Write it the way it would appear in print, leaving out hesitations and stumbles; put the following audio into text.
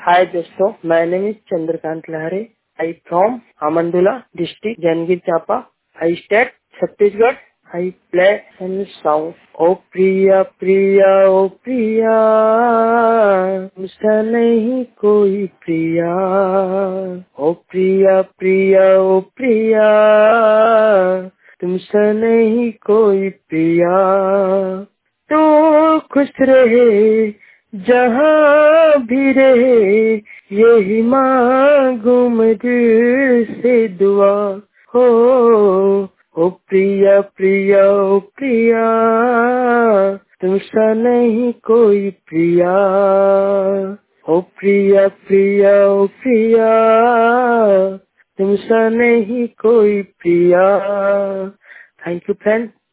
Hi दोस्तों, my name is Chandrakant लहरे. I from Amandula district, Jangir Chapa, I state Chhattisgarh. I play and song. ओ प्रिया प्रिया ओ प्रिया, तुमसा नहीं कोई प्रिया. ओ प्रिया प्रिया ओ प्रिया, तुमसा नहीं कोई प्रिया. तो खुश रहे जहाँ भी रहे, यही मांगू मैं दिल से दुआ. हो ओ प्रिया प्रिया ओ प्रिया, तुमसा नहीं कोई प्रिया. ओ प्रिया प्रिया ओ प्रिया, तुमसा नहीं कोई प्रिया. Thank you friend.